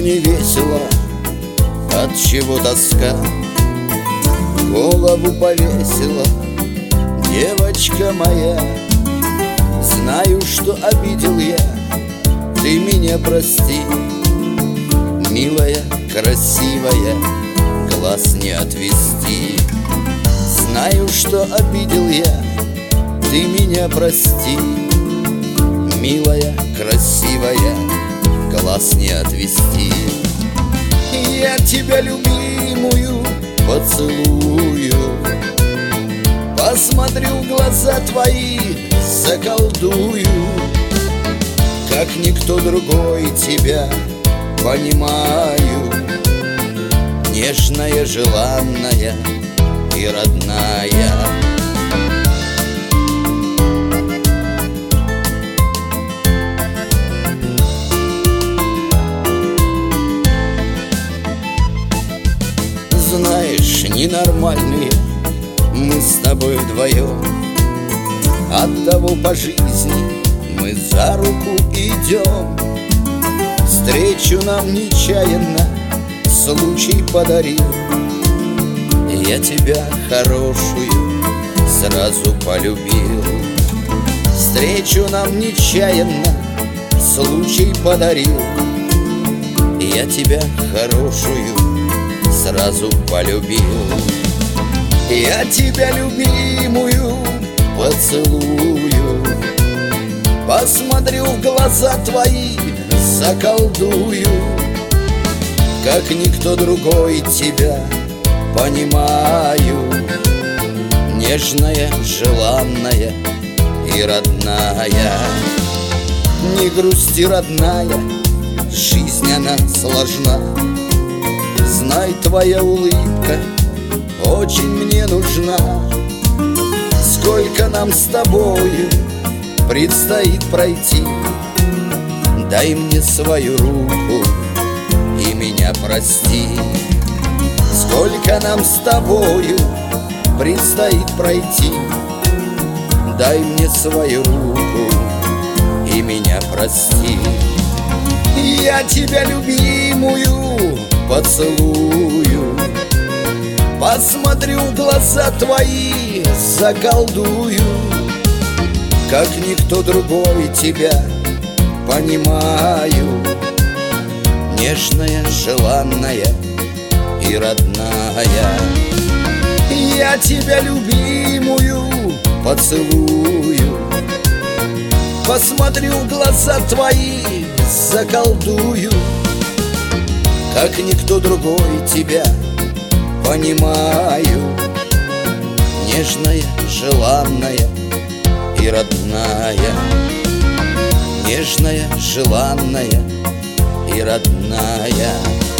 не весело, от чего тоска голову повесила, девочка моя. Знаю, что обидел я, ты меня прости. Милая, красивая, глаз не отвести. Знаю, что обидел я, ты меня прости. Милая, красивая, глаз не отвести. Я тебя, любимую, поцелую, посмотрю в глаза твои, заколдую. Как никто другой тебя понимаю, нежная, желанная и родная. Знаешь, ненормальные мы с тобой вдвоем, оттого по жизни мы за руку идем. Встречу нам нечаянно случай подарил, я тебя хорошую сразу полюбил. Встречу нам нечаянно случай подарил, я тебя хорошую сразу полюбил. Я тебя, любимую, поцелую, посмотрю в глаза твои, заколдую. Как никто другой тебя понимаю, нежная, желанная и родная. Не грусти, родная, жизнь она сложна. Знай, твоя улыбка очень мне нужна. Сколько нам с тобою предстоит пройти, дай мне свою руку и меня прости. Сколько нам с тобою предстоит пройти, дай мне свою руку и меня прости. Я тебя, любимую, поцелую, посмотрю в глаза твои, заколдую. Как никто другой тебя понимаю, нежная, желанная и родная. Я тебя, любимую, поцелую, посмотрю в глаза твои, заколдую. Как никто другой тебя понимаю, нежная, желанная и родная. Нежная, желанная и родная.